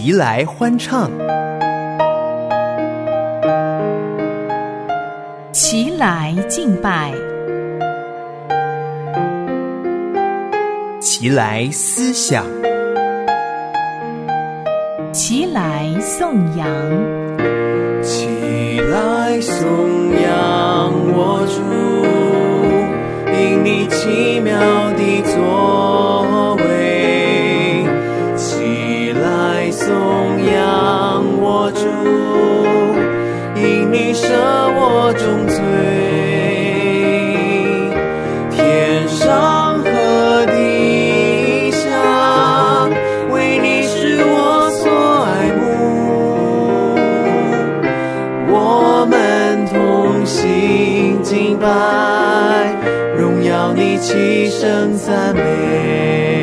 齐来欢唱， 齐来敬拜， 齐来思想， 齐来颂扬， 齐来颂扬我主，因你奇妙的作为。齐来颂扬我主，因你赦我重罪。天上和地下，为你是我所爱慕。我们同心敬拜，荣耀你，齐声赞美。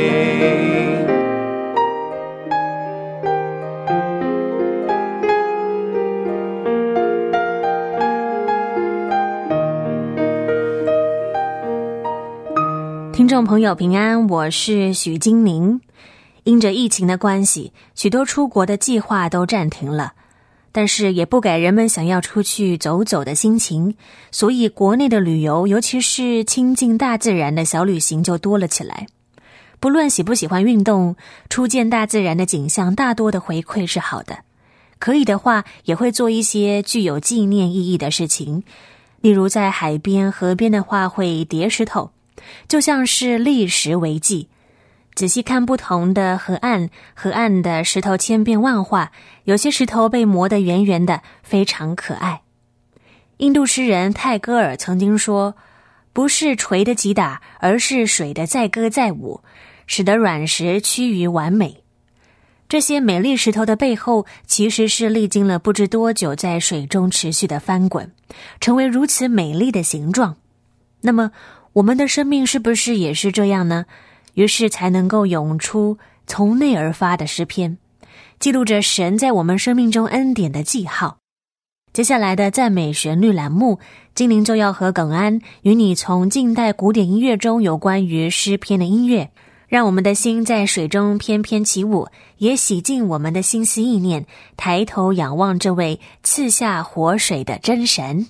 听众朋友平安，我是许金宁。因着疫情的关系，许多出国的计划都暂停了，但是也不改人们想要出去走走的心情，所以国内的旅游，尤其是亲近大自然的小旅行就多了起来。不论喜不喜欢运动，初见大自然的景象，大多的回馈是好的。可以的话，也会做一些具有纪念意义的事情，例如在海边、河边的话会叠石头，就像是历史为记。仔细看不同的河岸，河岸的石头千变万化，有些石头被磨得圆圆的，非常可爱。印度诗人泰戈尔曾经说，不是锤的击打，而是水的载歌载舞，使得软石趋于完美。这些美丽石头的背后，其实是历经了不知多久在水中持续的翻滚，成为如此美丽的形状。那么我们的生命是不是也是这样呢？于是才能够涌出从内而发的诗篇，记录着神在我们生命中恩典的记号。接下来的赞美旋律栏目，精灵就要和耿安与你从近代古典音乐中有关于诗篇的音乐，让我们的心在水中翩翩起舞，也洗净我们的心思意念，抬头仰望这位赐下活水的真神。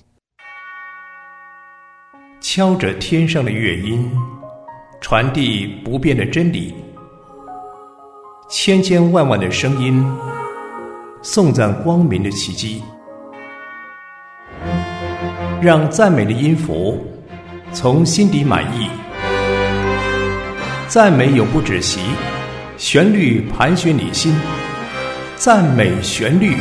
敲着天上的乐音，传递不变的真理，千千万万的声音颂赞光明的奇迹，让赞美的音符从心底满意，赞美永不止息，旋律盘旋你心，赞美旋律。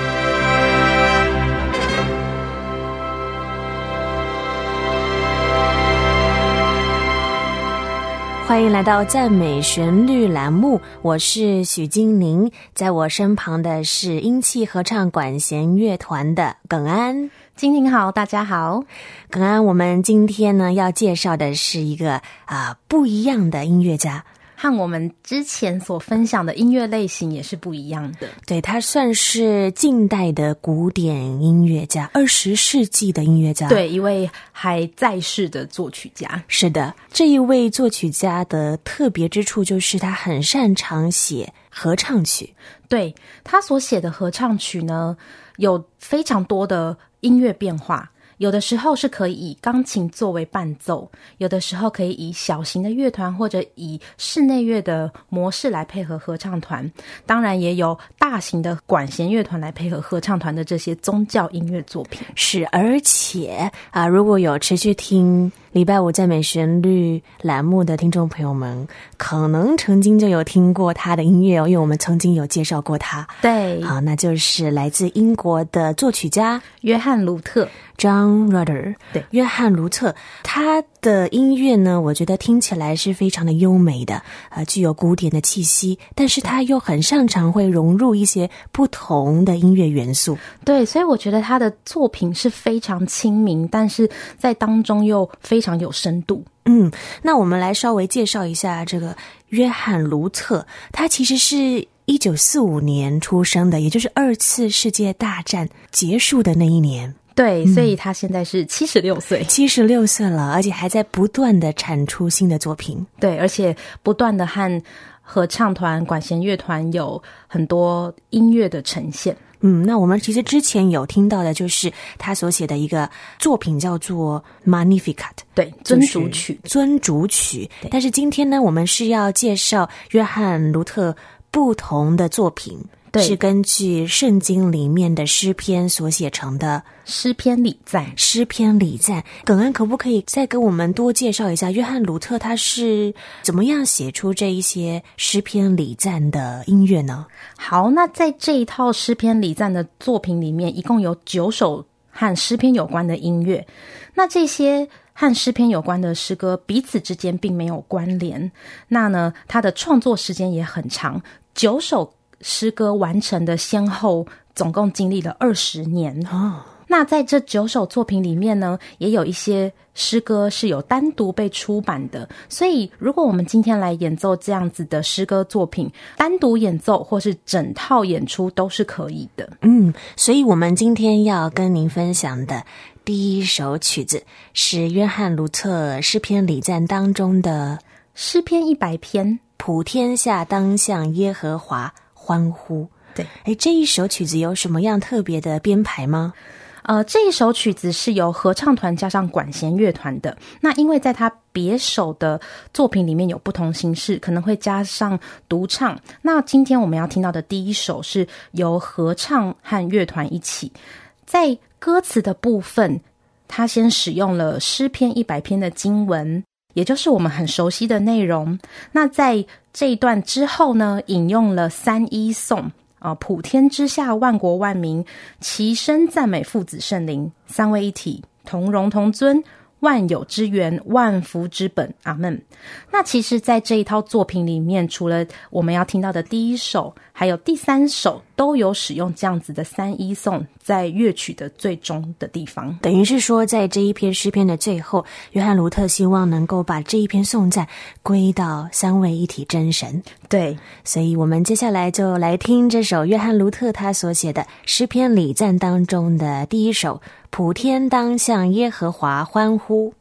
欢迎来到赞美旋律栏目，我是许金宁，在我身旁的是音器合唱管弦乐团的耿安。 金宁好，大家好。 耿安，我们今天呢要介绍的是一个不一样的音乐家， 和我们之前所分享的音乐类型也是不一样的。 对，他算是近代的古典音乐家，20世纪的音乐家。 对，一位还在世的作曲家。 是的，这一位作曲家的特别之处就是他很擅长写合唱曲。 对，他所写的合唱曲呢，有非常多的音乐变化。有的时候是可以以钢琴作为伴奏，有的时候可以以小型的乐团或者以室内乐的模式来配合合唱团，当然也有大型的管弦乐团来配合合唱团的这些宗教音乐作品。 是，而且如果有持续听礼拜五赞美旋律栏目的听众朋友们，可能曾经就有听过他的音乐哦，因为我们曾经有介绍过他。 对， 好，那就是来自英国的作曲家约翰·卢特 John Rutter。 对， 约翰·卢特，他的音乐呢，我觉得听起来是非常的优美的，具有古典的气息，但是他又很擅长会融入一些不同的音乐元素。 对，所以我觉得他的作品是非常亲民，但是在当中又非常有深度。 那我们来稍微介绍一下这个约翰·卢特，他其实是1945年出生的，也就是2次世界大战结束的那一年。 对，所以他现在是76岁 ，76岁了，而且还在不断的产出新的作品。 对，而且不断的和合唱团、管弦乐团有很多音乐的呈现。 那我们其实之前有听到的就是他所写的一个作品叫做 Magnificat， 对，尊主曲。 尊主曲。但是今天呢，我们是要介绍约翰卢特不同的作品，是根据圣经里面的诗篇所写成的诗篇礼赞。 诗篇礼赞，耿恩可不可以再给我们多介绍一下约翰卢特他是怎么样写出这一些诗篇礼赞的音乐呢？ 好，那在这一套诗篇礼赞的作品里面，一共有9首和诗篇有关的音乐。那这些和诗篇有关的诗歌彼此之间并没有关联，那呢，他的创作时间也很长，9首诗歌完成的先后总共经历了20年。那在这9首作品里面呢，也有一些诗歌是有单独被出版的，所以如果我们今天来演奏这样子的诗歌作品，单独演奏或是整套演出都是可以的。 所以我们今天要跟您分享的第一首曲子是约翰卢特诗篇礼赞当中的诗篇100篇， 普天下当向耶和华欢呼。 对， 这一首曲子有什么样特别的编排吗？ 这一首曲子是由合唱团加上管弦乐团的。那因为在他别首的作品里面有不同形式，可能会加上独唱。那今天我们要听到的第一首是由合唱和乐团一起。在歌词的部分，他先使用了诗篇100篇的经文，也就是我们很熟悉的内容。那在这一段之后呢，引用了三一颂。普天之下万国万民齐声赞美父子圣灵，三位一体，同荣同尊，万有之源，万福之本，阿们。那其实在这一套作品里面，除了我们要听到的第一首还有第3首都有使用这样子的三一颂在乐曲的最终的地方。 等于是说在这一篇诗篇的最后，约翰卢特希望能够把这一篇颂赞归到三位一体真神。 对， 所以我们接下来就来听这首约翰卢特他所写的诗篇礼赞当中的第一首，普天当向耶和华欢呼。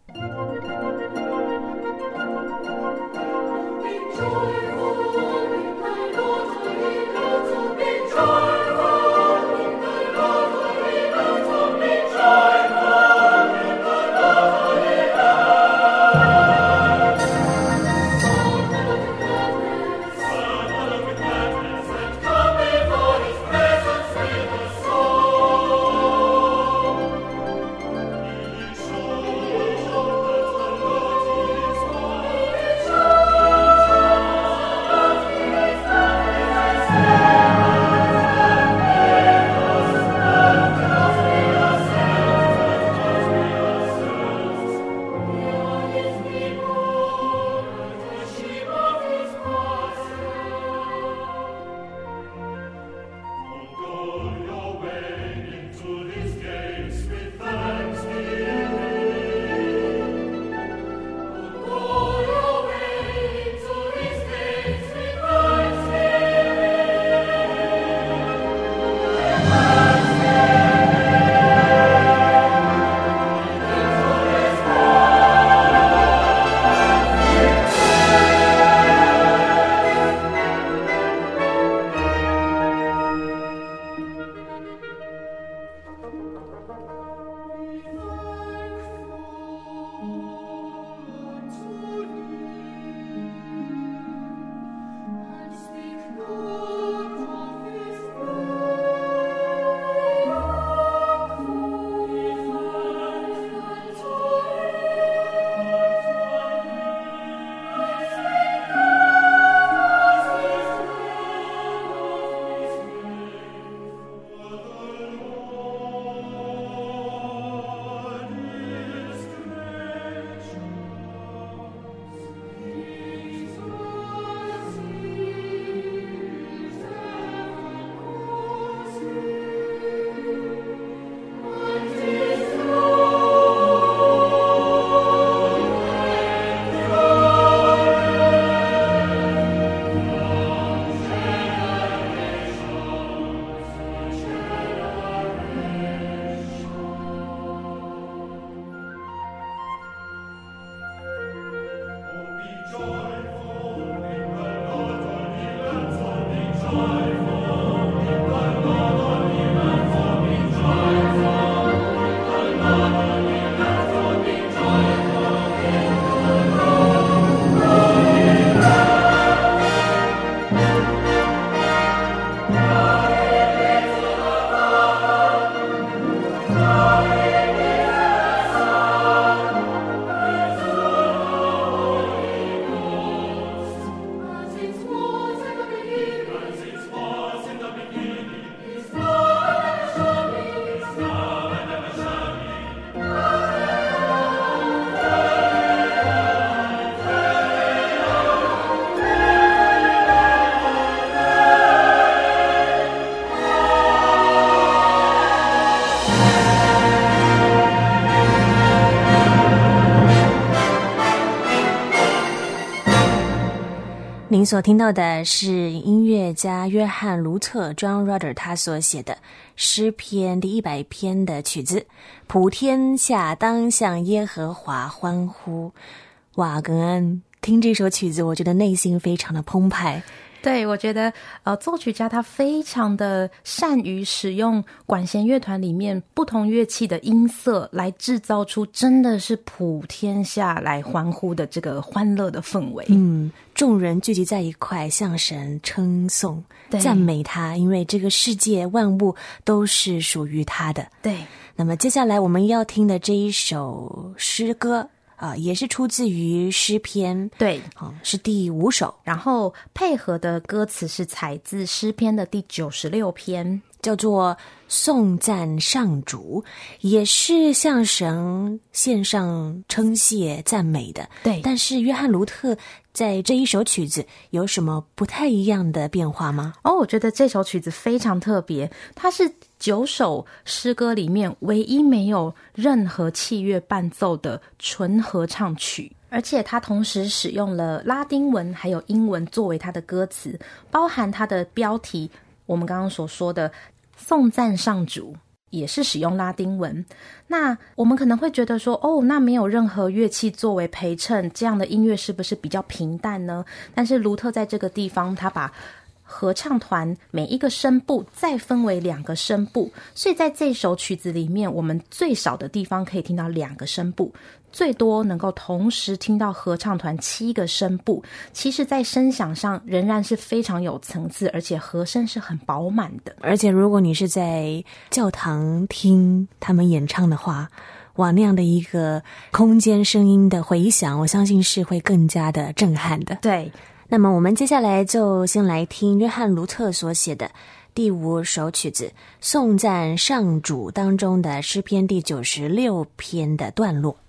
您所听到的是音乐家约翰·卢特 John Rutter 他所写的诗篇第100篇的曲子，普天下当向耶和华欢呼。哇，耿恩，听这首曲子我觉得内心非常的澎湃。 对，我觉得作曲家他非常的善于使用管弦乐团里面不同乐器的音色来制造出真的是普天下来欢呼的这个欢乐的氛围。 众人聚集在一块向神称颂赞美他，因为这个世界万物都是属于他的。 对， 那么接下来我们要听的这一首诗歌也是出自于诗篇， 对， 是第5首， 然后配合的歌词是采自诗篇的第96篇， 叫做颂赞上主，也是向神献上称谢赞美的。 对， 但是约翰·卢特在这一首曲子有什么不太一样的变化吗？ 我觉得这首曲子非常特别，它是9首诗歌里面唯一没有任何器乐伴奏的纯合唱曲，而且它同时使用了拉丁文还有英文作为它的歌词，包含它的标题我们刚刚所说的颂赞上主也是使用拉丁文。那我们可能会觉得说，那没有任何乐器作为陪衬，这样的音乐是不是比较平淡呢？但是卢特在这个地方他把合唱团每一个声部再分为2个声部，所以在这首曲子里面我们最少的地方可以听到2个声部，最多能够同时听到合唱团7个声部。其实在声响上仍然是非常有层次，而且和声是很饱满的。 而且如果你是在教堂听他们演唱的话，哇，那样的一个空间声音的回响，我相信是会更加的震撼的。 对， 那么我们接下来就先来听约翰·卢特所写的第5首曲子颂赞上主当中的诗篇第96篇的段落。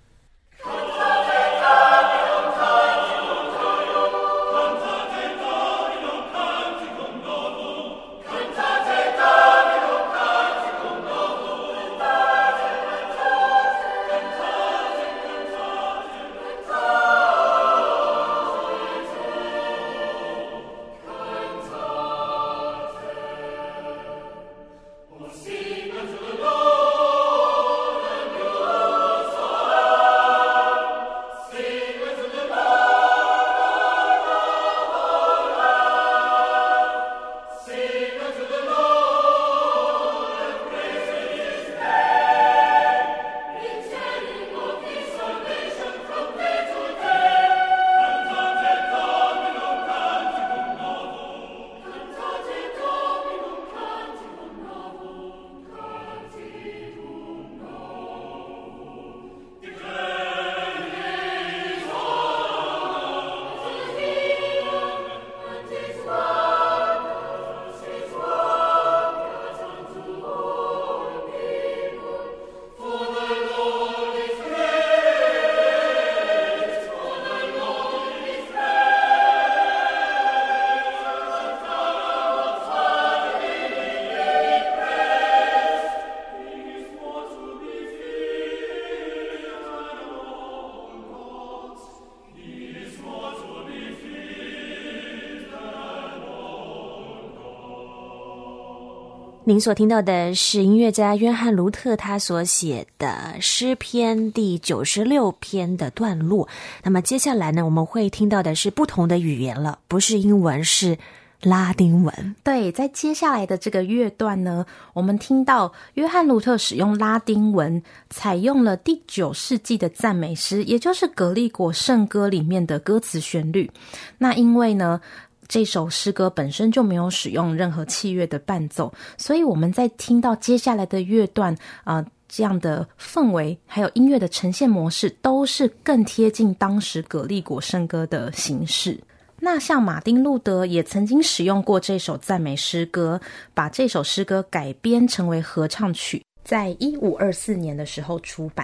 您所听到的是音乐家约翰·卢特他所写的诗篇第96篇的段落。那么接下来呢，我们会听到的是不同的语言了，不是英文，是拉丁文。 对，在接下来的这个乐段呢，我们听到约翰·卢特使用拉丁文，采用了第9世纪的赞美诗，也就是格利果圣歌里面的歌词旋律。那因为呢这首诗歌本身就没有使用任何器乐的伴奏，所以我们在听到接下来的乐段这样的氛围还有音乐的呈现模式都是更贴近当时格利果圣歌的形式。那像马丁路德也曾经使用过这首赞美诗歌，把这首诗歌改编成为合唱曲，在1524年的时候出版。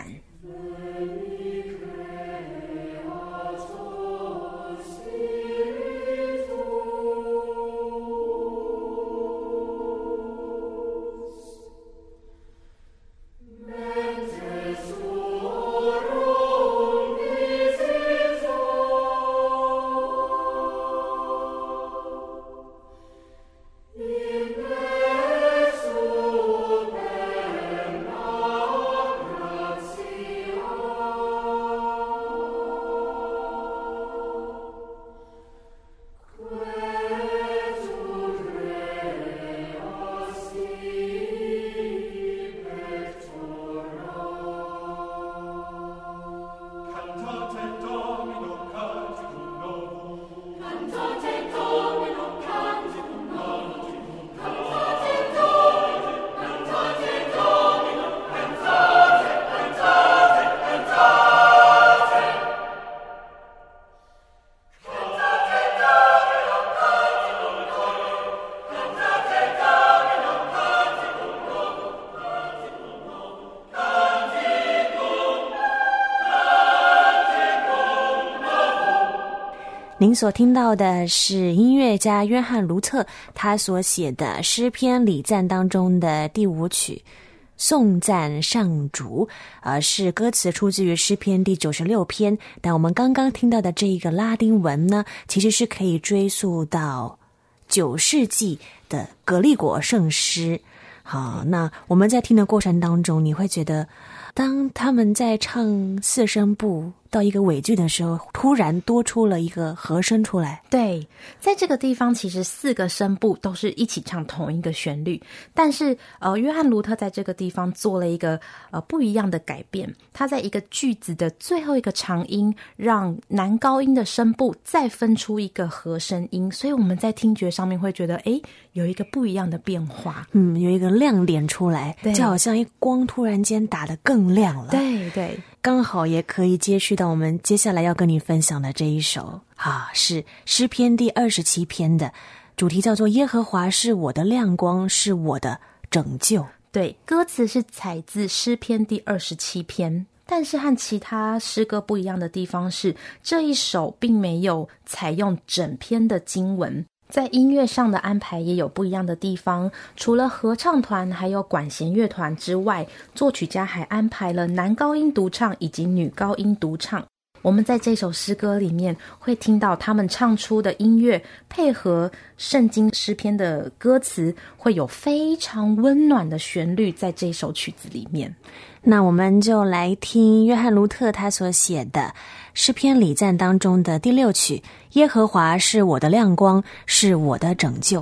您所听到的是音乐家约翰·卢特他所写的诗篇礼赞当中的第5曲颂赞上主，是歌词出自于诗篇第96篇，但我们刚刚听到的这一个拉丁文呢，其实是可以追溯到9世纪的格利果圣诗。好，那我们在听的过程当中，你会觉得当他们在唱4声部到一个尾句的时候，突然多出了一个和声出来。 对，在这个地方其实4个声部都是一起唱同一个旋律，但是约翰卢特在这个地方做了一个不一样的改变，他在一个句子的最后一个长音让男高音的声部再分出一个和声音，所以我们在听觉上面会觉得有一个不一样的变化， 有一个亮点出来，就好像一光突然间打得更亮了。 对对， 刚好也可以接续到我们接下来要跟你分享的这一首是诗篇第27篇的主题，叫做耶和华是我的亮光，是我的拯救。 对，歌词是采自诗篇第27篇，但是和其他诗歌不一样的地方是，这一首并没有采用整篇的经文，在音乐上的安排也有不一样的地方，除了合唱团还有管弦乐团之外，作曲家还安排了男高音独唱以及女高音独唱。我们在这首诗歌里面会听到他们唱出的音乐配合圣经诗篇的歌词，会有非常温暖的旋律在这首曲子里面。 那我们就来听约翰卢特他所写的诗篇礼赞当中的第6曲，耶和华是我的亮光，是我的拯救。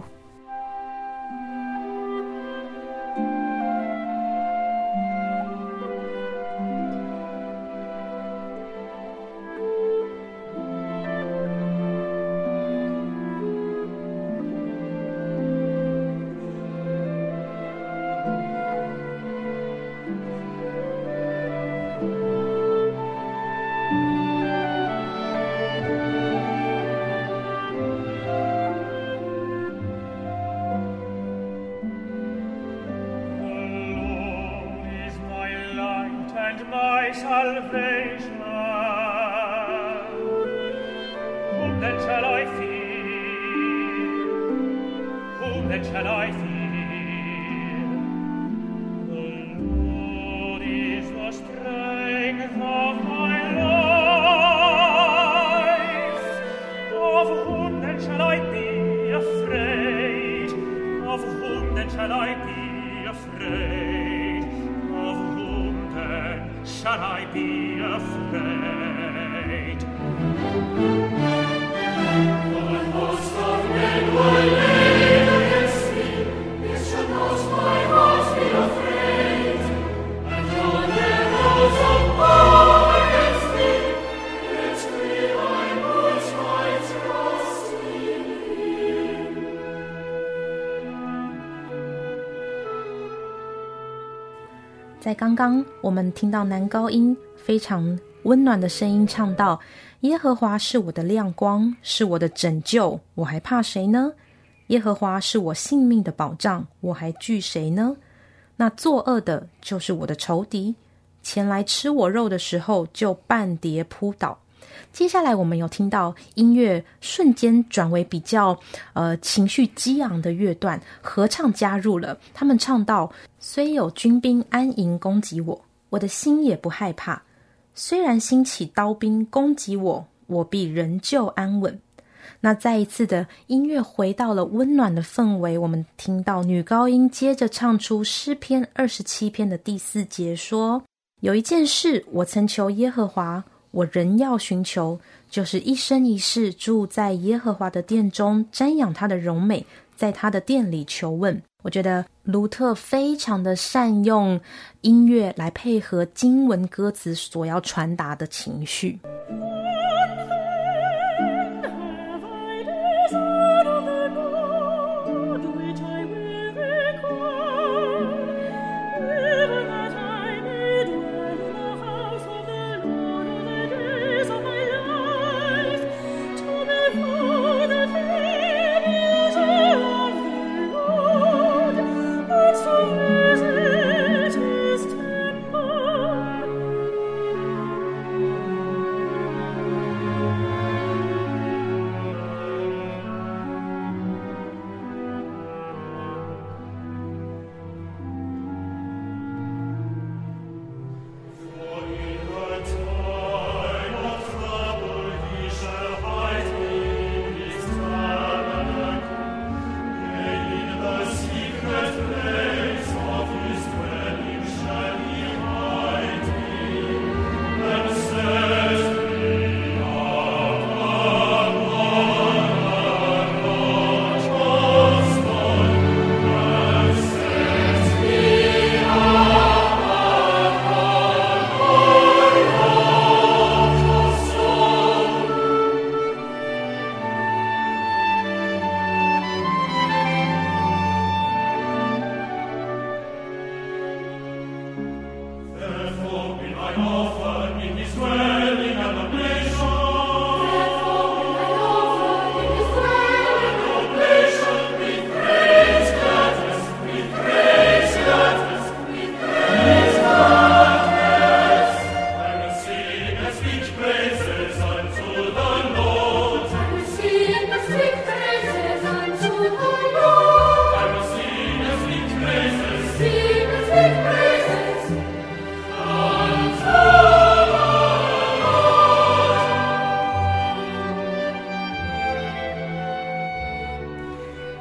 在刚刚我们听到男高音非常温暖的声音唱到，耶和华是我的亮光，是我的拯救，我还怕谁呢？耶和华是我性命的保障，我还惧谁呢？那作恶的就是我的仇敌，前来吃我肉的时候就半跌扑倒。接下来我们有听到音乐瞬间转为比较情绪激昂的乐段，合唱加入了，他们唱到，虽有军兵安营攻击我，我的心也不害怕，虽然兴起刀兵攻击我，我必仍旧安稳。那再一次的音乐回到了温暖的氛围，我们听到女高音接着唱出诗篇27篇的第4节说，有一件事我曾求耶和华，我仍要寻求，就是一生一世住在耶和华的殿中，瞻仰他的荣美，在他的殿里求问。我觉得卢特非常的善用音乐来配合经文歌词所要传达的情绪。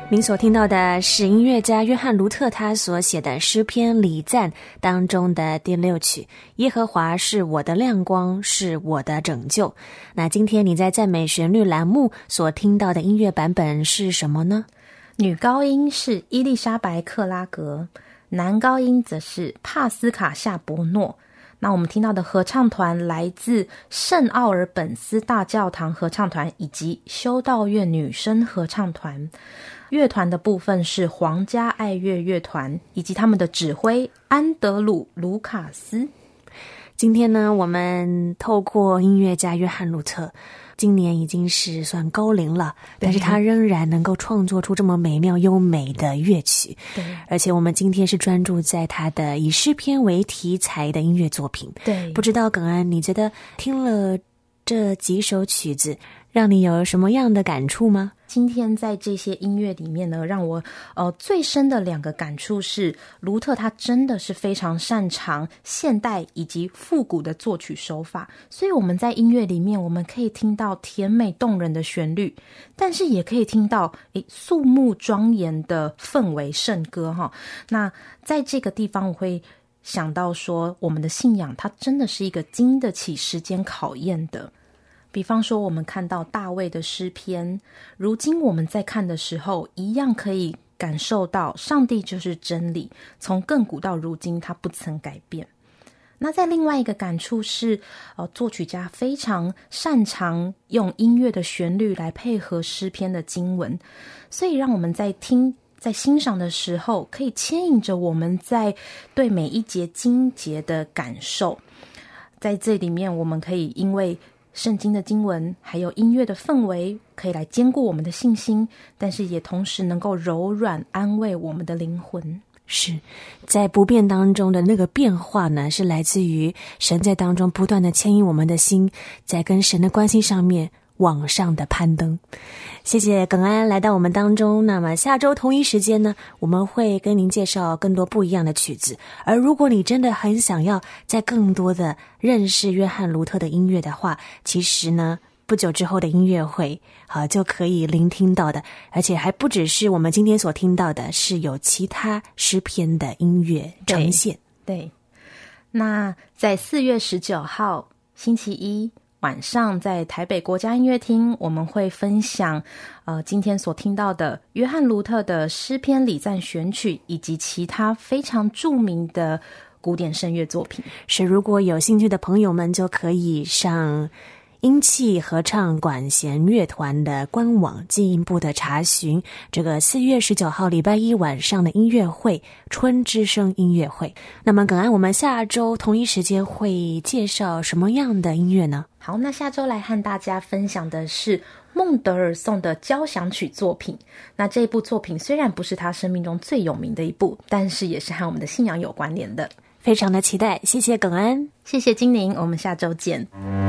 您所听到的是音乐家约翰·卢特他所写的诗篇礼赞当中的第6曲，耶和华是我的亮光，是我的拯救。那今天你在赞美旋律栏目所听到的音乐版本是什么呢？ 女高音是伊丽莎白·克拉格，男高音则是帕斯卡夏伯诺。那我们听到的合唱团来自圣奥尔本斯大教堂合唱团以及修道院女生合唱团。乐团的部分是皇家爱乐乐团以及他们的指挥安德鲁·卢卡斯。 今天呢，我们透过音乐家约翰·卢特，今年已经是算高龄了，但是他仍然能够创作出这么美妙优美的乐曲。 对， 而且我们今天是专注在他的以诗篇为题材的音乐作品。 对， 不知道耿安，你觉得听了这几首曲子让你有什么样的感触吗？ 今天在这些音乐里面呢，让我最深的2个感触是，卢特他真的是非常擅长现代以及复古的作曲手法，所以我们在音乐里面我们可以听到甜美动人的旋律，但是也可以听到肃穆庄严的氛围圣歌哈。那在这个地方我会想到说，我们的信仰它真的是一个经得起时间考验的。比方说我们看到大卫的诗篇，如今我们在看的时候一样可以感受到上帝就是真理，从亘古到如今他不曾改变。那在另外一个感触是作曲家非常擅长用音乐的旋律来配合诗篇的经文，所以让我们在欣赏的时候可以牵引着我们在对每一节经节的感受。在这里面我们可以因为圣经的经文还有音乐的氛围可以来坚固我们的信心，但是也同时能够柔软安慰我们的灵魂。 是在不变当中的那个变化呢，是来自于神在当中不断的牵引我们的心，在跟神的关系上面往上的攀登。谢谢耿安来到我们当中。那么下周同一时间呢，我们会跟您介绍更多不一样的曲子。而如果你真的很想要在更多的认识约翰·卢特的音乐的话，其实呢不久之后的音乐会就可以聆听到的，而且还不只是我们今天所听到的，是有其他诗篇的音乐呈现。 对，那在4月19号星期一晚上，在台北国家音乐厅，我们会分享今天所听到的约翰·卢特的诗篇礼赞选曲，以及其他非常著名的古典声乐作品。 是，如果有兴趣的朋友们就可以上音气合唱管弦乐团的官网进一步的查询这个4月19号礼拜一晚上的音乐会，春之声音乐会。那么耿安，我们下周同一时间会介绍什么样的音乐呢？ 好，那下周来和大家分享的是孟德尔颂的交响曲作品。那这一部作品虽然不是他生命中最有名的一部，但是也是和我们的信仰有关联的， 非常的期待。谢谢耿安， 谢谢金玲，我们下周见。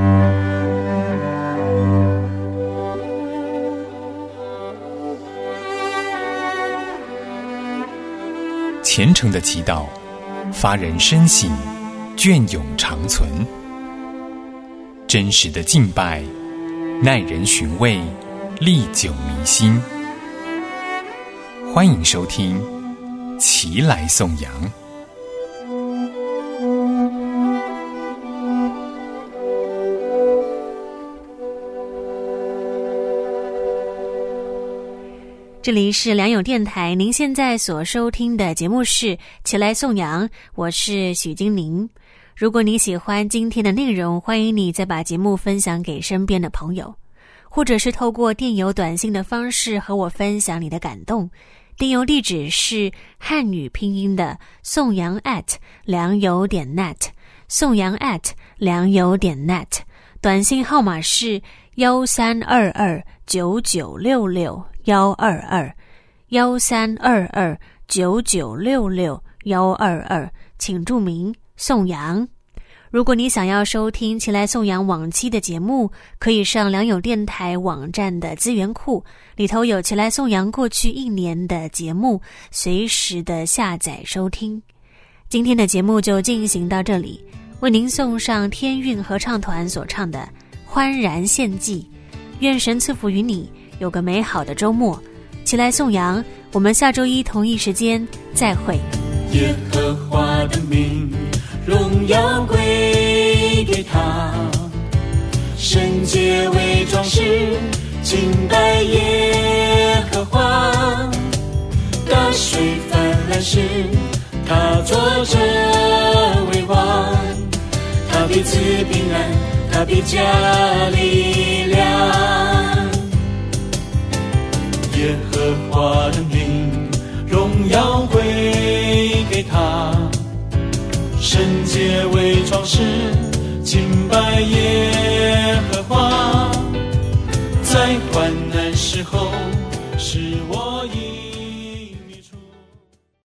虔诚的祈祷发人深省，隽永长存；真实的敬拜耐人寻味，历久弥新。欢迎收听齐来颂扬。 这里是良友电台，您现在所收听的节目是齐来颂扬，我是许金玲。如果你喜欢今天的内容，欢迎你再把节目分享给身边的朋友，或者是透过电邮短信的方式和我分享你的感动。电邮地址是汉语拼音的颂扬@良友.net， 颂扬良友.net， 短信号码是13229966，13229966，122，请注明颂扬。如果你想要收听齐来颂扬往期的节目，可以上良友电台网站的资源库，里头有齐来颂扬过去1年的节目，随时的下载收听。今天的节目就进行到这里，为您送上天韵合唱团所唱的《欢然献祭》。愿神赐福于你，有个美好的周末。 起来颂扬，我们下周一同一时间再会。 耶和华的名，荣耀归给他，圣洁为装饰，敬拜耶和华。大水泛滥时，他坐着为王，他必赐平安，他必加力量。耶和华的名，荣耀归给他，圣洁为装饰，敬拜耶和华。在患难时候，是我